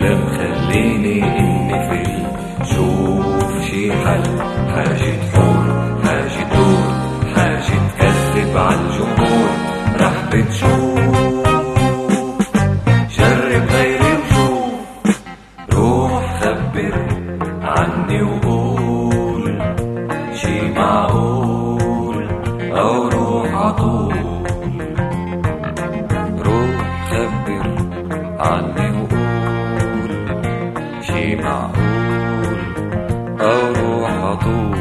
مخليني اني شوف شي حل، حاجة تحول، حاجة تدور، حاجة تكذب عالجمهور. رح بتشوف، جرب غيري وشوف، روح خبر عني وقول شي معقول او روح عطول. روح خبر عني وقول شي معقول او روح عطول.